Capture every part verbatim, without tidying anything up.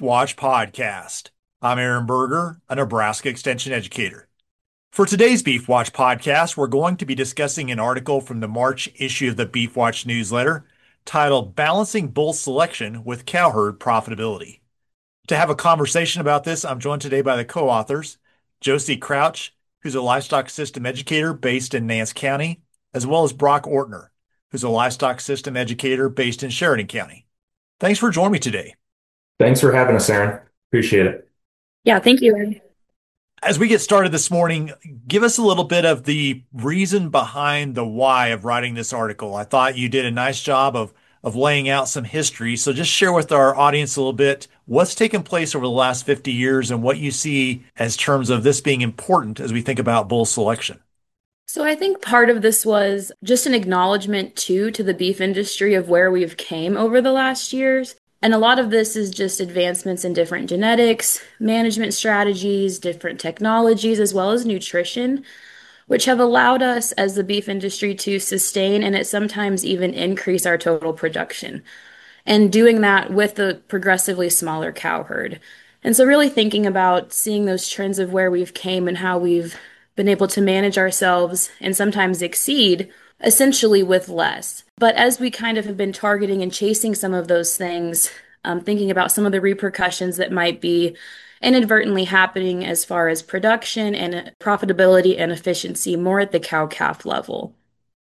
Watch podcast. I'm Aaron Berger, a Nebraska Extension educator. For today's Beef Watch podcast, we're going to be discussing an article from the March issue of the Beef Watch newsletter titled Balancing Bull Selection with Cowherd Profitability. To have a conversation about this, I'm joined today by the co-authors, Josie Crouch, who's a livestock system educator based in Nance County, as well as Brock Ortner, who's a livestock system educator based in Sheridan County. Thanks for joining me today. Thanks for having us, Aaron. Appreciate it. Yeah, thank you. As we get started this morning, give us a little bit of the reason behind the why of writing this article. I thought you did a nice job of of laying out some history. So just share with our audience a little bit what's taken place over the last fifty years and what you see as terms of this being important as we think about bull selection. So I think part of this was just an acknowledgement too to the beef industry of where we've came over the last years. And a lot of this is just advancements in different genetics, management strategies, different technologies, as well as nutrition, which have allowed us as the beef industry to sustain and it sometimes even increase our total production. And doing that with a progressively smaller cow herd. And so really thinking about seeing those trends of where we've came and how we've been able to manage ourselves and sometimes exceed essentially with less. But as we kind of have been targeting and chasing some of those things, um, thinking about some of the repercussions that might be inadvertently happening as far as production and profitability and efficiency more at the cow-calf level.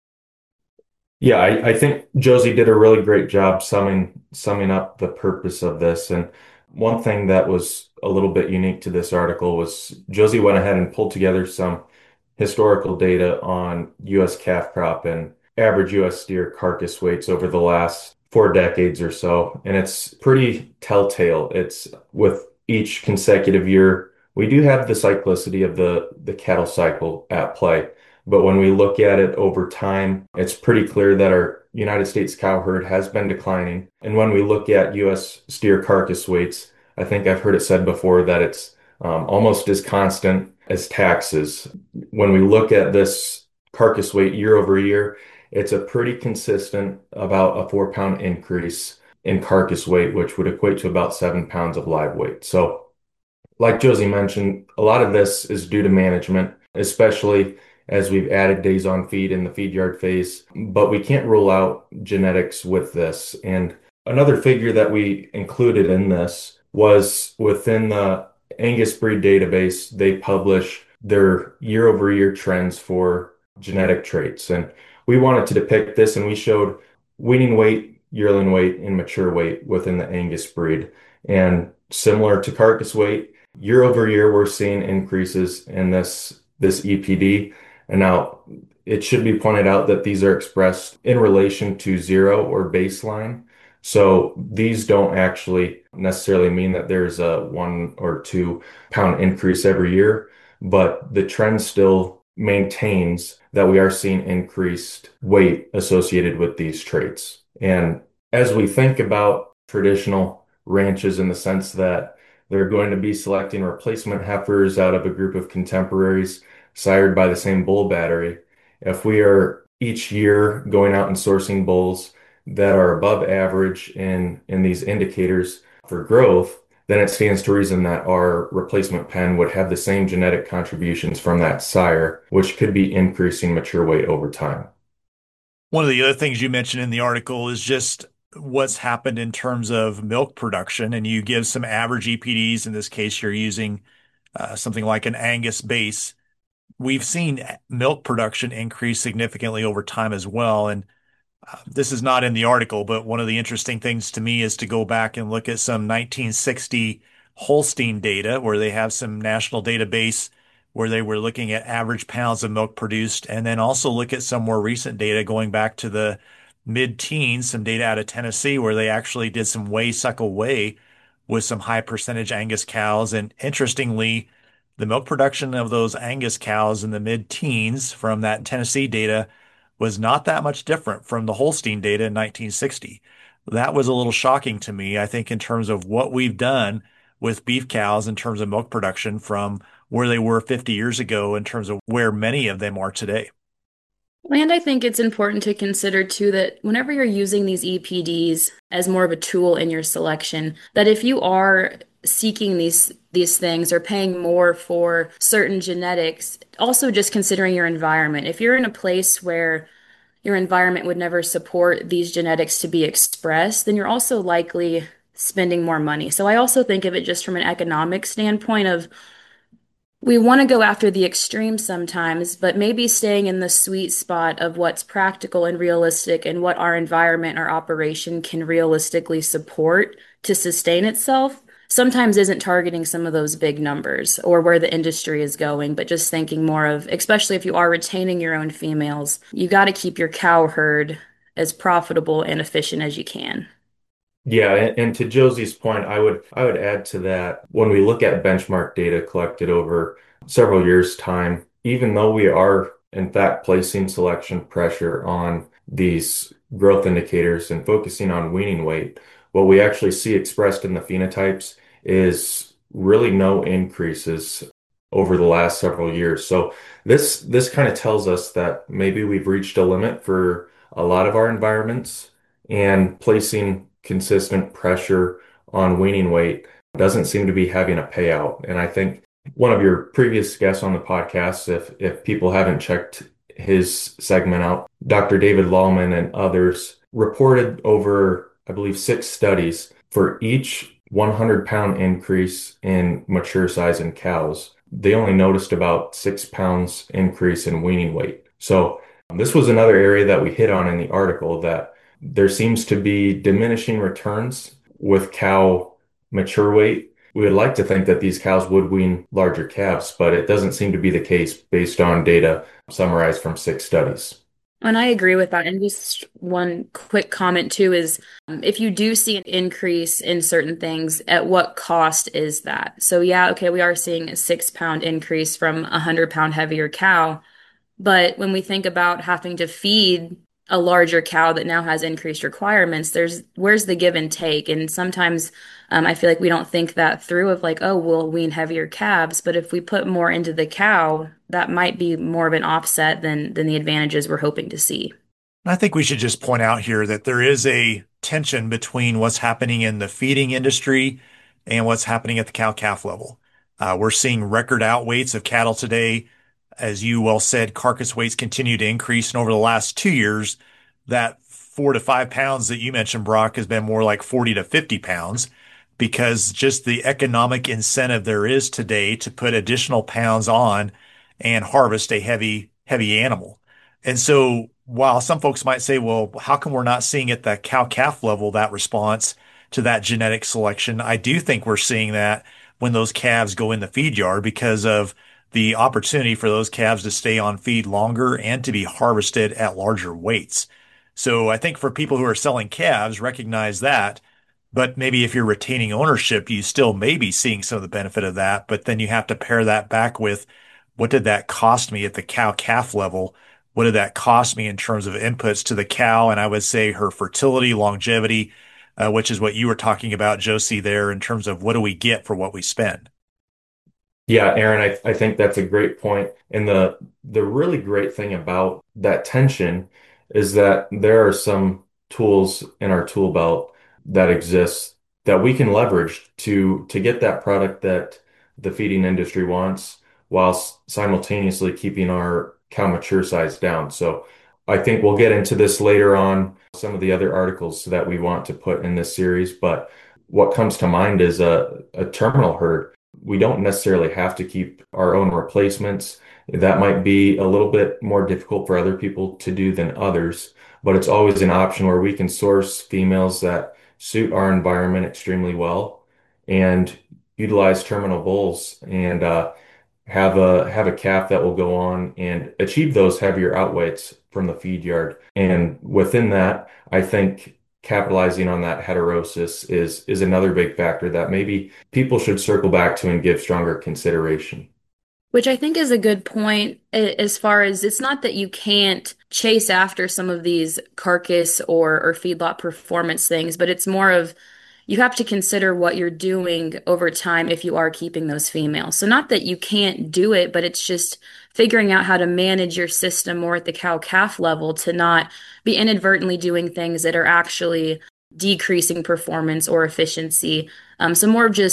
Yeah, I, I think Josie did a really great job summing summing up the purpose of this. And one thing that was a little bit unique to this article was Josie went ahead and pulled together some historical data on U S calf crop and average U S steer carcass weights over the last four decades or so. And it's pretty telltale. It's with each consecutive year, we do have the cyclicity of the, the cattle cycle at play. But when we look at it over time, it's pretty clear that our United States cow herd has been declining. And when we look at U S steer carcass weights, I think I've heard it said before that it's um, almost as constant as taxes. When we look at this carcass weight year over year, it's a pretty consistent about a four pound increase in carcass weight, which would equate to about seven pounds of live weight. So like Josie mentioned, a lot of this is due to management, especially as we've added days on feed in the feed yard phase, but we can't rule out genetics with this. And another figure that we included in this was within the Angus Breed database, they publish their year over year trends for genetic traits. And we wanted to depict this, and we showed weaning weight, yearling weight, and mature weight within the Angus breed. And similar to carcass weight, year over year, we're seeing increases in this, this E P D. And now it should be pointed out that these are expressed in relation to zero or baseline. So these don't actually necessarily mean that there's a one or two pound increase every year, but the trend still maintains that we are seeing increased weight associated with these traits. And as we think about traditional ranches in the sense that they're going to be selecting replacement heifers out of a group of contemporaries sired by the same bull battery, if we are each year going out and sourcing bulls that are above average in, in these indicators for growth, then it stands to reason that our replacement pen would have the same genetic contributions from that sire, which could be increasing mature weight over time. One of the other things you mentioned in the article is just what's happened in terms of milk production, and you give some average E P Ds. In this case, you're using uh, something like an Angus base. We've seen milk production increase significantly over time as well. And uh, this is not in the article, but one of the interesting things to me is to go back and look at some nineteen sixty Holstein data where they have some national database where they were looking at average pounds of milk produced, and then also look at some more recent data going back to the mid-teens, some data out of Tennessee where they actually did some weigh suckle weigh with some high percentage Angus cows. And interestingly, the milk production of those Angus cows in the mid-teens from that Tennessee data was not that much different from the Holstein data in nineteen sixty. That was a little shocking to me, I think, in terms of what we've done with beef cows in terms of milk production from where they were fifty years ago in terms of where many of them are today. And I think it's important to consider too that whenever you're using these E P Ds as more of a tool in your selection, that if you are seeking these these things or paying more for certain genetics. Also, just considering your environment. If you're in a place where your environment would never support these genetics to be expressed, then you're also likely spending more money. So I also think of it just from an economic standpoint of we want to go after the extreme sometimes, but maybe staying in the sweet spot of what's practical and realistic and what our environment, our operation can realistically support to sustain itself. Sometimes isn't targeting some of those big numbers or where the industry is going, but just thinking more of, especially if you are retaining your own females, you got to keep your cow herd as profitable and efficient as you can. Yeah, and, and to Josie's point, I would I would add to that when we look at benchmark data collected over several years' time, even though we are in fact placing selection pressure on these growth indicators and focusing on weaning weight, what we actually see expressed in the phenotypes is really no increases over the last several years. So this this kind of tells us that maybe we've reached a limit for a lot of our environments and placing consistent pressure on weaning weight doesn't seem to be having a payout. And I think one of your previous guests on the podcast, if if people haven't checked his segment out, Doctor David Lallman and others reported over, I believe, six studies for each one hundred pound increase in mature size in cows. They only noticed about six pounds increase in weaning weight. So um, this was another area that we hit on in the article that there seems to be diminishing returns with cow mature weight. We would like to think that these cows would wean larger calves, but it doesn't seem to be the case based on data summarized from six studies. And I agree with that. And just one quick comment too is um, if you do see an increase in certain things, at what cost is that? So yeah, okay, we are seeing a six pound increase from a hundred pound heavier cow. But when we think about having to feed a larger cow that now has increased requirements, there's where's the give and take? And sometimes um, I feel like we don't think that through of like, oh, we'll wean heavier calves, but if we put more into the cow, that might be more of an offset than than the advantages we're hoping to see. I think we should just point out here that there is a tension between what's happening in the feeding industry and what's happening at the cow-calf level. Uh, we're seeing record outweights of cattle today. As you well said, carcass weights continue to increase. And over the last two years, that four to five pounds that you mentioned, Brock, has been more like forty to fifty pounds because just the economic incentive there is today to put additional pounds on and harvest a heavy, heavy animal. And so while some folks might say, well, how come we're not seeing at the cow calf level that response to that genetic selection? I do think we're seeing that when those calves go in the feed yard because of the opportunity for those calves to stay on feed longer and to be harvested at larger weights. So I think for people who are selling calves, recognize that. But maybe if you're retaining ownership, you still may be seeing some of the benefit of that. But then you have to pair that back with what did that cost me at the cow calf level? What did that cost me in terms of inputs to the cow? And I would say her fertility, longevity, uh, which is what you were talking about, Josie, there in terms of what do we get for what we spend? Yeah, Aaron, I, I think that's a great point. And the the really great thing about that tension is that there are some tools in our tool belt that exist that we can leverage to to get that product that the feeding industry wants while s- simultaneously keeping our cow mature size down. So I think we'll get into this later on, some of the other articles that we want to put in this series, but what comes to mind is a, a terminal herd. We don't necessarily have to keep our own replacements. That might be a little bit more difficult for other people to do than others, but it's always an option where we can source females that suit our environment extremely well and utilize terminal bulls and uh, have a have a calf that will go on and achieve those heavier outweights from the feed yard. And within that, I think capitalizing on that heterosis is is another big factor that maybe people should circle back to and give stronger consideration. Which I think is a good point as far as it's not that you can't chase after some of these carcass or or feedlot performance things, but it's more of you have to consider what you're doing over time if you are keeping those females. So not that you can't do it, but it's just figuring out how to manage your system more at the cow calf level to not be inadvertently doing things that are actually decreasing performance or efficiency. Um, so more of just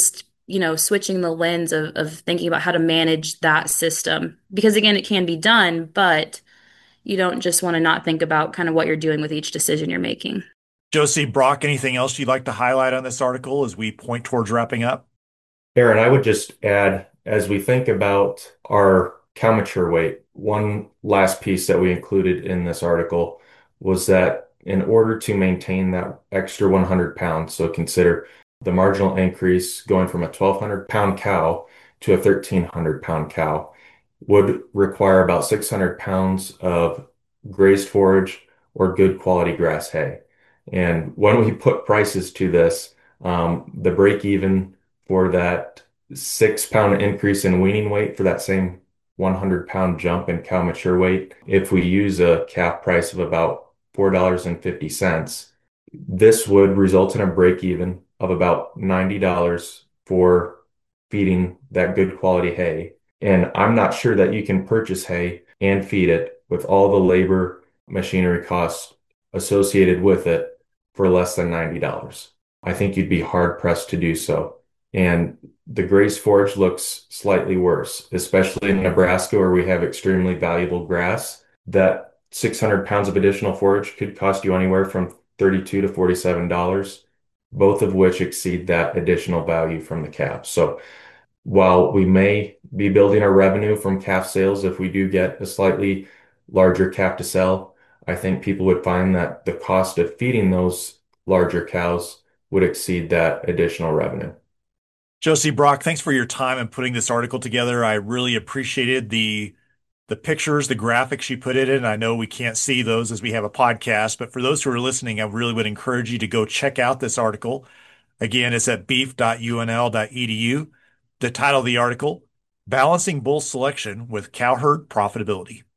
you know, switching the lens of, of thinking about how to manage that system. Because again, it can be done, but you don't just want to not think about kind of what you're doing with each decision you're making. Josie, Brock, anything else you'd like to highlight on this article as we point towards wrapping up? Aaron, I would just add, as we think about our cow mature weight, one last piece that we included in this article was that in order to maintain that extra one hundred pounds, so consider the marginal increase going from a twelve hundred pound cow to a thirteen hundred pound cow would require about six hundred pounds of grazed forage or good quality grass hay. And when we put prices to this, um, the break even for that six pound increase in weaning weight for that same one hundred pound jump in cow mature weight, if we use a calf price of about four dollars and fifty cents, this would result in a break even of about ninety dollars for feeding that good quality hay. And I'm not sure that you can purchase hay and feed it with all the labor, machinery costs associated with it for less than ninety dollars. I think you'd be hard pressed to do so. And the graze forage looks slightly worse, especially in Nebraska where we have extremely valuable grass. That six hundred pounds of additional forage could cost you anywhere from thirty-two to forty-seven dollars, both of which exceed that additional value from the calf. So while we may be building our revenue from calf sales if we do get a slightly larger calf to sell, I think people would find that the cost of feeding those larger cows would exceed that additional revenue. Josie, Brock, thanks for your time and putting this article together. I really appreciated the the pictures, the graphics you put in it. I know we can't see those as we have a podcast, but for those who are listening, I really would encourage you to go check out this article. Again, it's at beef dot U N L dot E D U. The title of the article, Balancing Bull Selection with Cow Herd Profitability.